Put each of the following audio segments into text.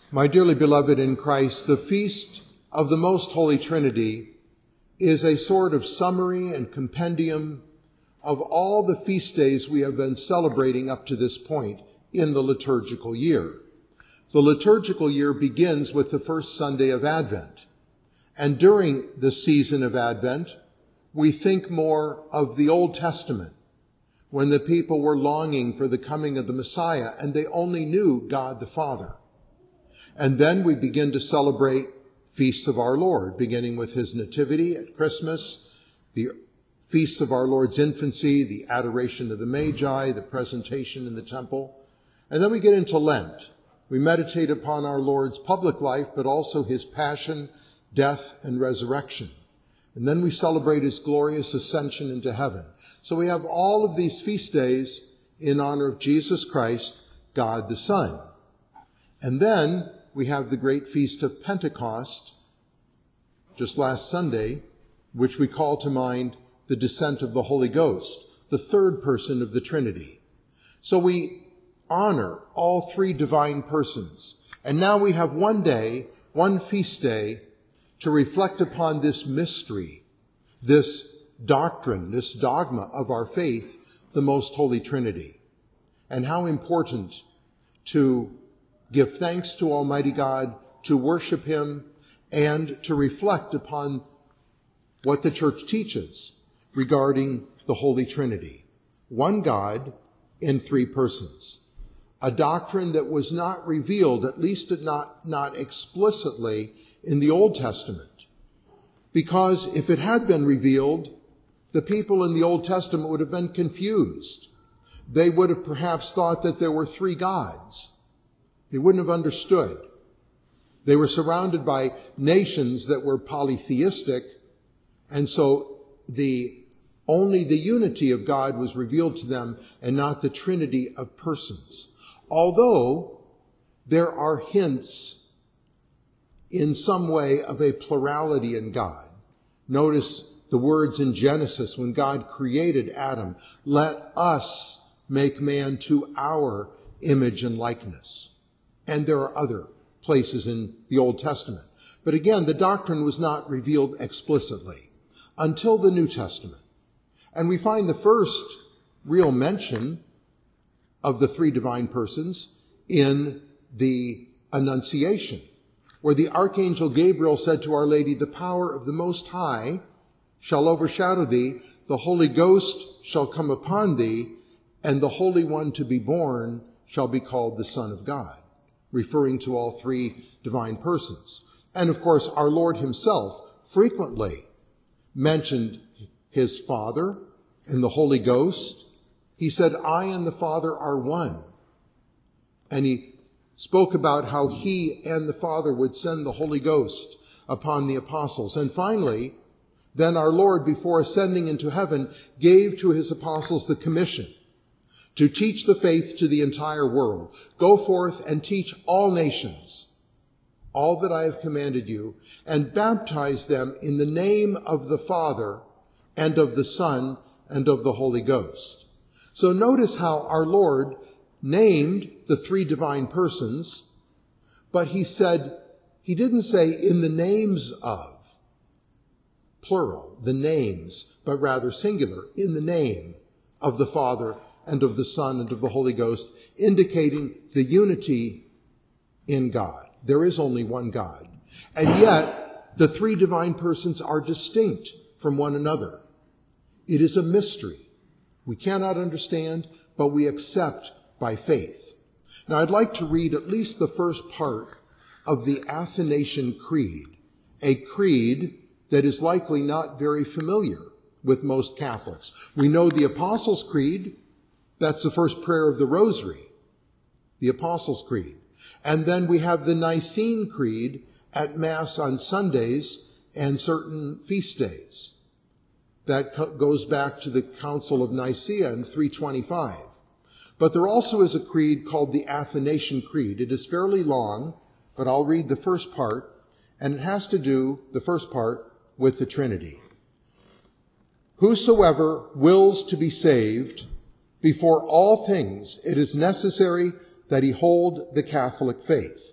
My dearly beloved in Christ, the Feast of the Most Holy Trinity is a sort of summary and compendium of all the feast days we have been celebrating up to this point in the liturgical year. The liturgical year begins with the first Sunday of Advent. And during the season of Advent, we think more of the Old Testament, when the people were longing for the coming of the Messiah and they only knew God the Father. And then we begin to celebrate feasts of our Lord, beginning with his nativity at Christmas, the feasts of our Lord's infancy, the adoration of the Magi, the presentation in the temple. And then we get into Lent. We meditate upon our Lord's public life, but also his passion, death, and resurrection. And then we celebrate his glorious ascension into heaven. So we have all of these feast days in honor of Jesus Christ, God the Son. And then we have the great feast of Pentecost, just last Sunday, which we call to mind the descent of the Holy Ghost, the third person of the Trinity. So we honor all three divine persons. And now we have one day, one feast day, to reflect upon this mystery, this doctrine, this dogma of our faith, the Most Holy Trinity, and how important to give thanks to Almighty God, to worship him, and to reflect upon what the Church teaches regarding the Holy Trinity. One God in three persons. A doctrine that was not revealed, at least not explicitly, in the Old Testament. Because if it had been revealed, the people in the Old Testament would have been confused. They would have perhaps thought that there were three gods. They wouldn't have understood. They were surrounded by nations that were polytheistic, and so only the unity of God was revealed to them and not the Trinity of persons. Although there are hints in some way of a plurality in God. Notice the words in Genesis when God created Adam, "Let us make man to our image and likeness." And there are other places in the Old Testament. But again, the doctrine was not revealed explicitly until the New Testament. And we find the first real mention of the three divine persons in the Annunciation, where the Archangel Gabriel said to Our Lady, "The power of the Most High shall overshadow thee, the Holy Ghost shall come upon thee, and the Holy One to be born shall be called the Son of God," referring to all three divine persons. And of course, our Lord himself frequently mentioned his Father and the Holy Ghost. He said, "I and the Father are one." And he spoke about how he and the Father would send the Holy Ghost upon the apostles. And finally, then our Lord, before ascending into heaven, gave to his apostles the commission to teach the faith to the entire world. "Go forth and teach all nations all that I have commanded you, and baptize them in the name of the Father and of the Son and of the Holy Ghost." So notice how our Lord named the three divine persons, but he didn't say in the names of, plural, the names, but rather singular, in the name of the Father and of the Son and of the Holy Ghost, indicating the unity in God. There is only one God. And yet, the three divine persons are distinct from one another. It is a mystery. We cannot understand, but we accept by faith. Now, I'd like to read at least the first part of the Athanasian Creed, a creed that is likely not very familiar with most Catholics. We know the Apostles' Creed. That's the first prayer of the Rosary, the Apostles' Creed. And then we have the Nicene Creed at Mass on Sundays and certain feast days. That goes back to the Council of Nicaea in 325. But there also is a creed called the Athanasian Creed. It is fairly long, but I'll read the first part, and it has to do, the first part, with the Trinity. "Whosoever wills to be saved, before all things it is necessary that he hold the Catholic faith,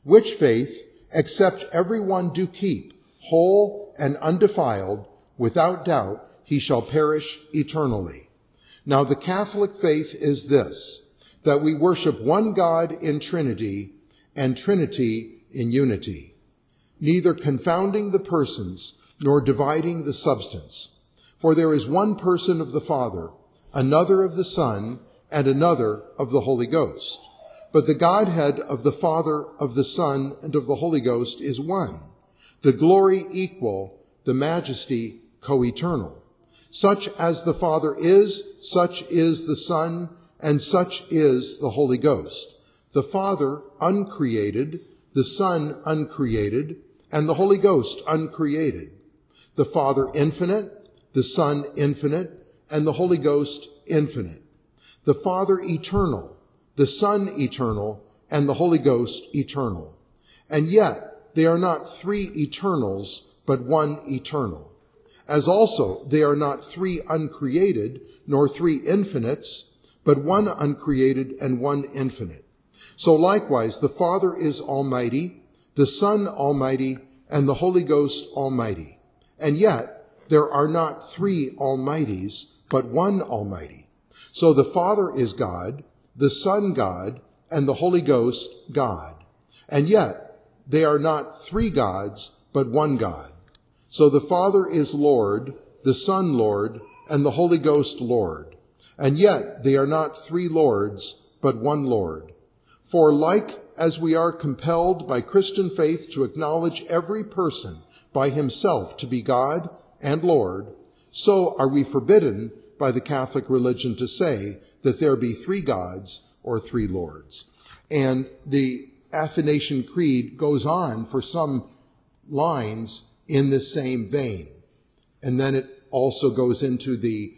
which faith, except every one do keep, whole and undefiled, without doubt, he shall perish eternally. Now the Catholic faith is this, that we worship one God in Trinity, and Trinity in unity, neither confounding the persons, nor dividing the substance. For there is one person of the Father, another of the Son, and another of the Holy Ghost. But the Godhead of the Father, of the Son, and of the Holy Ghost is one, the glory equal, the majesty co-eternal. Such as the Father is, such is the Son, and such is the Holy Ghost. The Father uncreated, the Son uncreated, and the Holy Ghost uncreated. The Father infinite, the Son infinite, and the Holy Ghost infinite. The Father eternal, the Son eternal, and the Holy Ghost eternal. And yet they are not three eternals, but one eternal. As also they are not three uncreated, nor three infinites, but one uncreated and one infinite. So likewise the Father is almighty, the Son almighty, and the Holy Ghost almighty. And yet there are not three almighties, but one almighty. So the Father is God, the Son God, and the Holy Ghost God. And yet they are not three gods, but one God. So the Father is Lord, the Son Lord, and the Holy Ghost Lord. And yet they are not three Lords, but one Lord. For like as we are compelled by Christian faith to acknowledge every person by himself to be God and Lord, so are we forbidden by the Catholic religion to say that there be three gods or three lords. And the Athanasian Creed goes on for some lines in the same vein. And then it also goes into the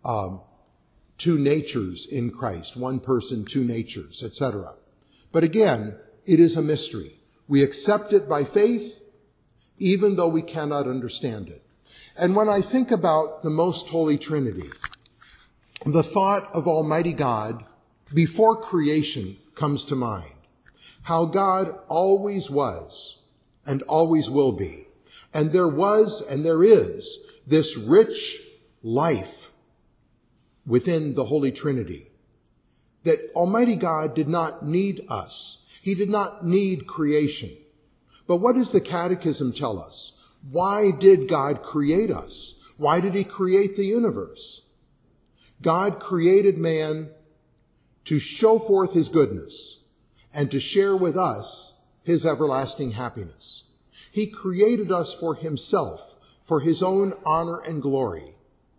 two natures in Christ, one person, two natures, etc. But again, it is a mystery. We accept it by faith, even though we cannot understand it. And when I think about the Most Holy Trinity, the thought of Almighty God before creation comes to mind. How God always was and always will be. And there was and there is this rich life within the Holy Trinity. That Almighty God did not need us. He did not need creation. But what does the Catechism tell us? Why did God create us? Why did he create the universe? God created man to show forth his goodness and to share with us his everlasting happiness. He created us for himself, for his own honor and glory.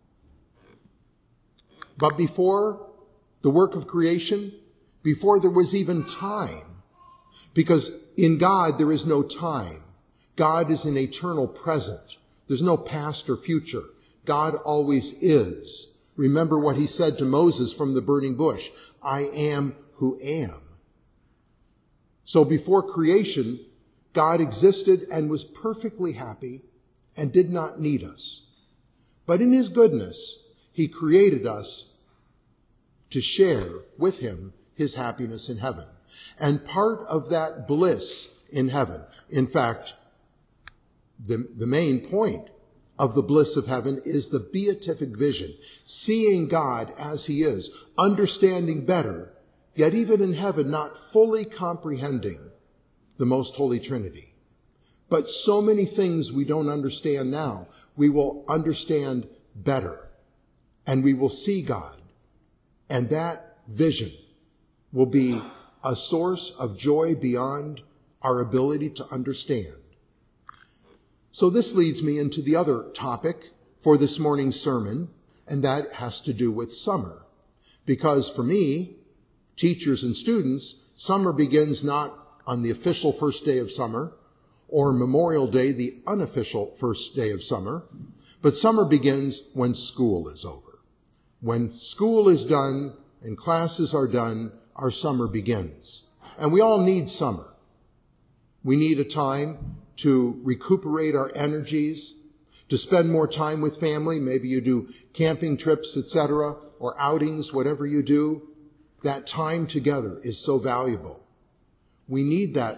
But before the work of creation, before there was even time, because in God there is no time. God is an eternal present. There's no past or future. God always is. Remember what he said to Moses from the burning bush, I am who am. So before creation, God existed and was perfectly happy and did not need us. But in his goodness, he created us to share with him his happiness in heaven. And part of that bliss in heaven, in fact, the main point of the bliss of heaven is the beatific vision, seeing God as he is, understanding better, yet even in heaven not fully comprehending the Most Holy Trinity. But so many things we don't understand now, we will understand better, and we will see God. And that vision will be a source of joy beyond our ability to understand. So this leads me into the other topic for this morning's sermon, and that has to do with summer. Because for me, teachers and students, summer begins not on the official first day of summer, or Memorial Day, the unofficial first day of summer, but summer begins when school is over. When school is done and classes are done, our summer begins. And we all need summer. We need a time to recuperate our energies, to spend more time with family. Maybe you do camping trips, etc., or outings, whatever you do. That time together is so valuable. We need that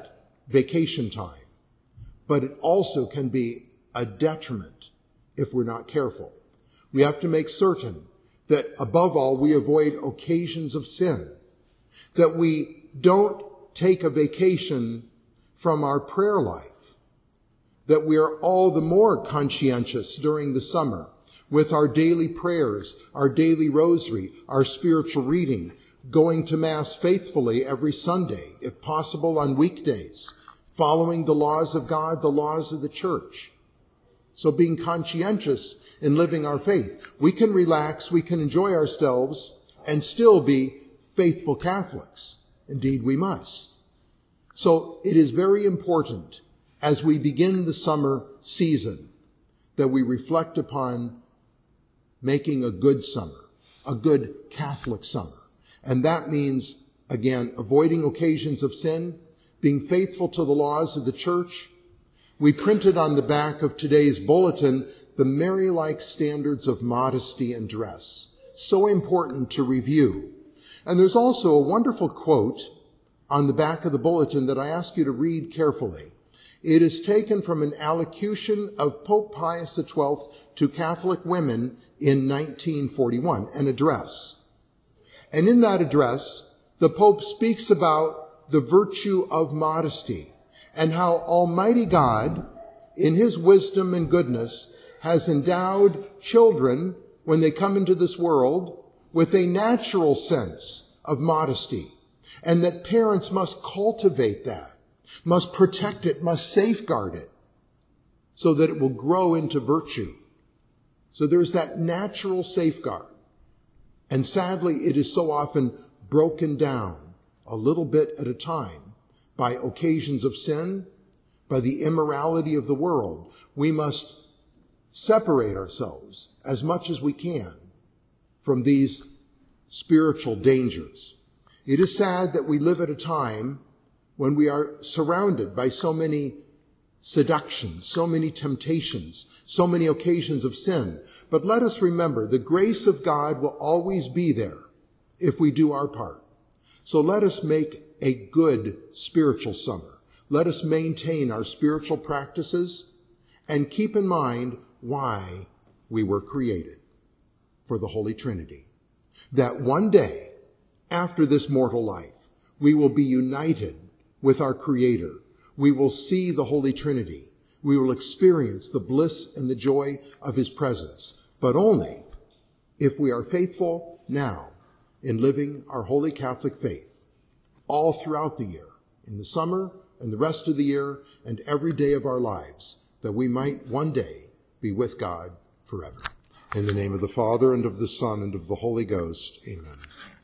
vacation time, but it also can be a detriment if we're not careful. We have to make certain that above all we avoid occasions of sin, that we don't take a vacation from our prayer life, that we are all the more conscientious during the summer with our daily prayers, our daily rosary, our spiritual reading, going to Mass faithfully every Sunday, if possible on weekdays, following the laws of God, the laws of the Church. So being conscientious in living our faith, we can relax, we can enjoy ourselves, and still be faithful Catholics. Indeed, we must. So it is very important as we begin the summer season that we reflect upon making a good summer, a good Catholic summer. And that means, again, avoiding occasions of sin, being faithful to the laws of the Church. We printed on the back of today's bulletin the Mary-like standards of modesty and dress. So important to review. And there's also a wonderful quote on the back of the bulletin that I ask you to read carefully. It is taken from an allocution of Pope Pius XII to Catholic women in 1941, an address. And in that address, the Pope speaks about the virtue of modesty and how Almighty God, in his wisdom and goodness, has endowed children, when they come into this world, with a natural sense of modesty, and that parents must cultivate that, must protect it, must safeguard it, so that it will grow into virtue. So there's that natural safeguard. And sadly, it is so often broken down a little bit at a time by occasions of sin, by the immorality of the world. We must separate ourselves as much as we can from these spiritual dangers. It is sad that we live at a time when we are surrounded by so many seductions, so many temptations, so many occasions of sin. But let us remember, the grace of God will always be there if we do our part. So let us make a good spiritual summer. Let us maintain our spiritual practices and keep in mind why we were created, for the Holy Trinity. That one day, after this mortal life, we will be united with our Creator. We will see the Holy Trinity. We will experience the bliss and the joy of his presence, but only if we are faithful now in living our holy Catholic faith all throughout the year, in the summer and the rest of the year and every day of our lives, that we might one day be with God forever. In the name of the Father, and of the Son, and of the Holy Ghost, amen.